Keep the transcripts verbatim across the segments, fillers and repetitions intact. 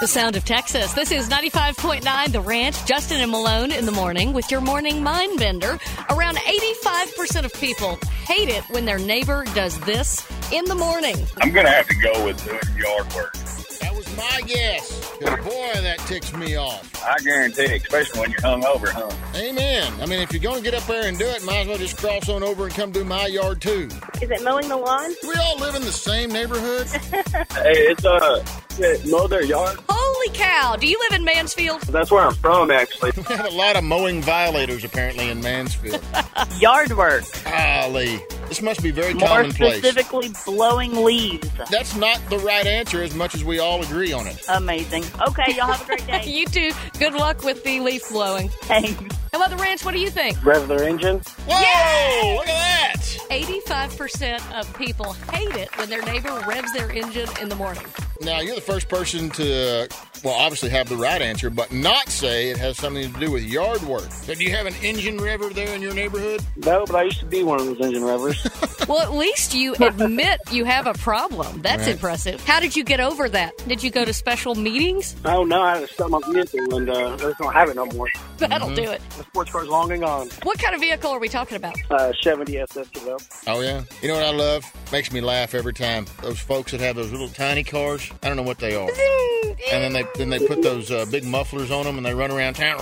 The sound of Texas. This is ninety-five point nine The Ranch. Justin and Malone in the morning with your morning mind bender. Around eighty-five percent of people hate it when their neighbor does this in the morning. I'm going to have to go with doing yard work. That was my guess. 'Cause boy, that ticks me off. I guarantee, especially when you're hungover, huh? Amen. I mean, if you're going to get up there and do it, might as well just cross on over and come do my yard, too. Is it mowing the lawn? Do we all live in the same neighborhood? Hey, it's, uh, mow their yard. Holy cow. Do you live in Mansfield? That's where I'm from, actually. We have a lot of mowing violators, apparently, in Mansfield. Yard work. Golly. This must be very More commonplace. specifically, blowing leaves. That's not the right answer as much as we all agree on it. Amazing. Okay, y'all have a great day. You too. Good luck with the leaf blowing. Thanks. How about the ranch? What do you think? Rev their engine. Whoa! Yay! Look at that! eighty-five percent of people hate it when their neighbor revs their engine in the morning. Now, you're the first person to, well, obviously have the right answer, but not say it has something to do with yard work. So do you have an engine rever there in your neighborhood? No, but I used to be one of those engine revers. Well, at least you admit you have a problem. That's Right. impressive. How did you get over that? Did you go to special meetings? Oh, no, I had to stop my vehicle, and uh, I just don't have it no more. That'll Mm-hmm. do it. The sports car's long and gone. What kind of vehicle are we talking about? Uh, Chevy S S develop. Oh, yeah? You know what I love? Makes me laugh every time. Those folks that have those little tiny cars, I don't know what they are. And then they then they put those uh, big mufflers on them and they run around town.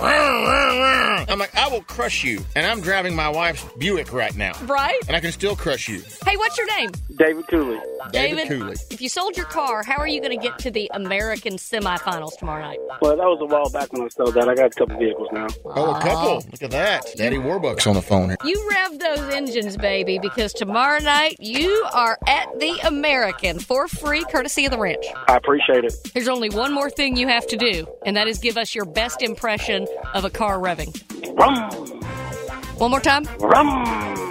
I'm like, I will crush you. And I'm driving my wife's Buick right now. Right? And I can still crush you. Hey, what's your name? David Cooley. David Cooley. If you sold your car, how are you going to get to the American semifinals tomorrow night? Well, that was a while back when I sold that. I got a couple vehicles now. Oh, a couple. Look at that. Daddy Warbucks on the phone here. You rev those engines, baby, because tomorrow night you are at the American for free, courtesy of the ranch. I appreciate it. There's only one more thing you have to do, and that is give us your best impression of a car revving. Rum, One more time. rum.